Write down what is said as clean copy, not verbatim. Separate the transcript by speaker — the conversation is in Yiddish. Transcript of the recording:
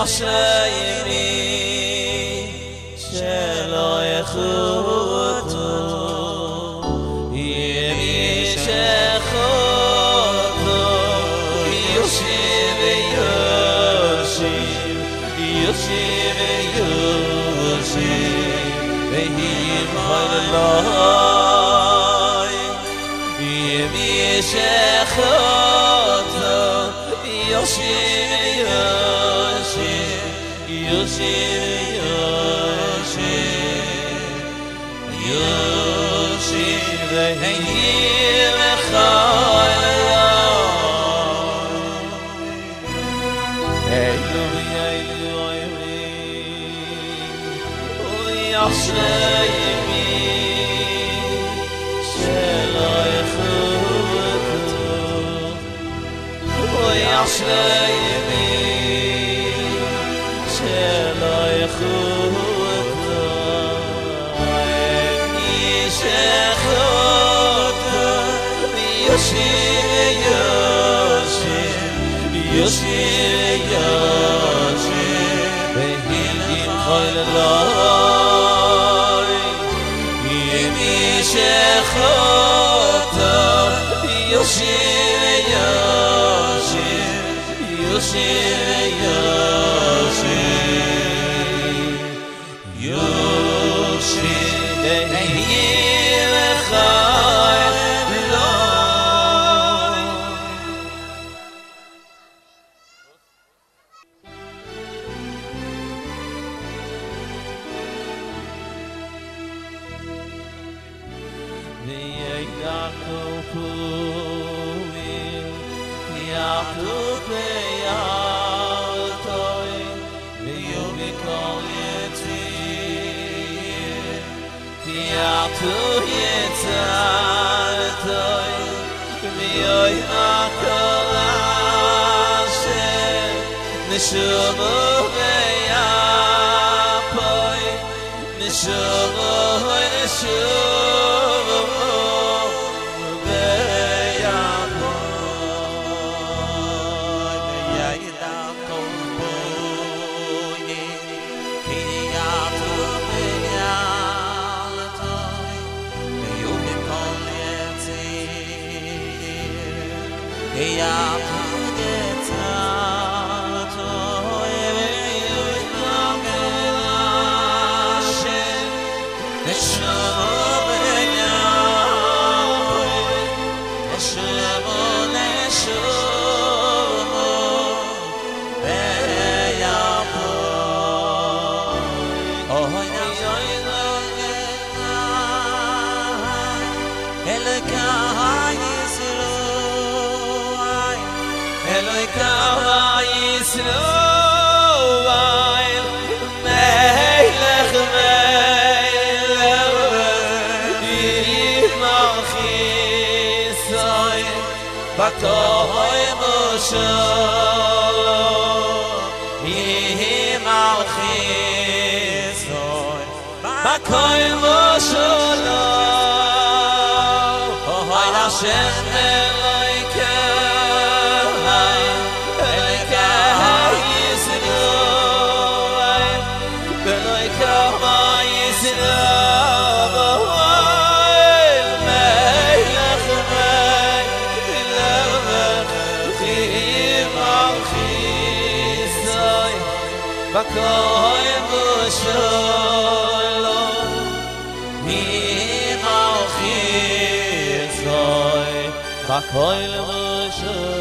Speaker 1: ישיימי שלא יחותו ימי שחותו יושיב ויושיב יושיב ויושיב והים חללוי ימי שחותו יושיב ויושיב יושיב יושיב והים חללוי אלוהי אלוהי וישיימי שלא יחותו וישיימי שלא יחותו מי שחותו יושיב יושיב יושיב יושיב והים חללוי מי שחותו יושיב יושיב יושיב יושיב יושיב והים חללוי ויעקב פורים יעקב ביעתוי ויובי כל יציר יעקב יצרתוי ויועילה כל אשר נשובו ויעפוי נשובו נשובו Bakoy Moshalom Yehi Malchisoy Bakoy Moshalom Oh Hashem Elokai Elokai Yisrael Elokai Yisrael Bakoy Moshalom Hi Malchisoy Bakoy Moshalom